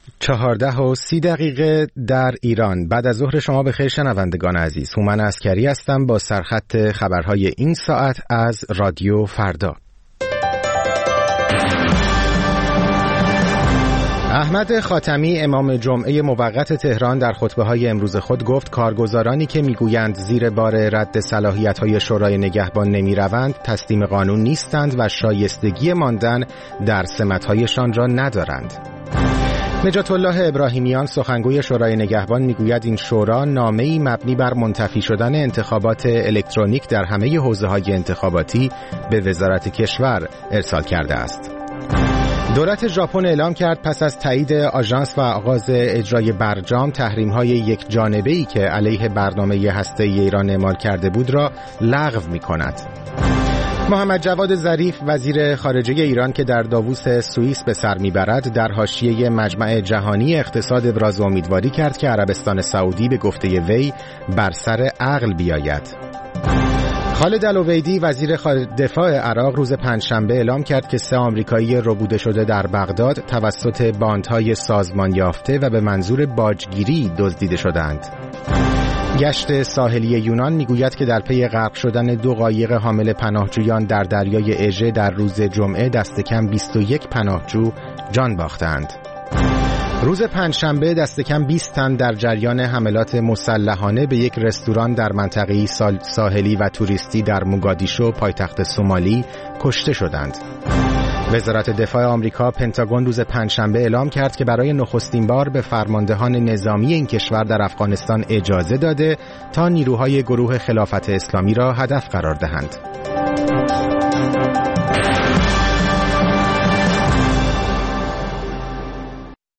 14:30 در ایران. بعد از ظهر شما بخیر شنوندگان عزیز. هومن عسکری هستم با سرخط خبرهای این ساعت از رادیو فردا. احمد خاتمی امام جمعه موقت تهران در خطبه‌های امروز خود گفت کارگزارانی که میگویند زیر بار رد صلاحیت‌های شورای نگهبان نمی‌روند تسلیم قانون نیستند و شایستگی ماندن در سمت‌هایشان را ندارند. نجات الله ابراهیمیان سخنگوی شورای نگهبان میگوید این شورا نامه‌ای مبنی بر منتفی شدن انتخابات الکترونیک در همه حوزه‌های انتخاباتی به وزارت کشور ارسال کرده است. دولت ژاپن اعلام کرد پس از تایید آژانس و آغاز اجرای برجام تحریم‌های یک جانبه‌ای که علیه برنامه هسته‌ای ایران اعمال کرده بود را لغو می‌کند. محمد جواد ظریف وزیر خارجه ایران که در داووس سوئیس به سر میبرد در حاشیه مجمع جهانی اقتصاد ابراز امیدواری کرد که عربستان سعودی به گفته وی بر سر عقل بیاید. خالد العبیدی وزیر دفاع عراق روز پنجشنبه اعلام کرد که 3 آمریکایی ربوده شده در بغداد توسط باندهای سازمان یافته و به منظور باجگیری دزدیده شدند. گشت ساحلی یونان میگوید که در پی غرق شدن 2 قایق حامل پناهجویان در دریای اژه در روز جمعه دست کم 21 پناهجو جان باختند. روز پنجشنبه دست کم 20 تن در جریان حملات مسلحانه به یک رستوران در منطقه ساحلی و توریستی در موگادیشو پایتخت سومالی کشته شدند. وزارت دفاع آمریکا پنتاگون روز پنجشنبه اعلام کرد که برای نخستین بار به فرماندهان نظامی این کشور در افغانستان اجازه داده تا نیروهای گروه خلافت اسلامی را هدف قرار دهند.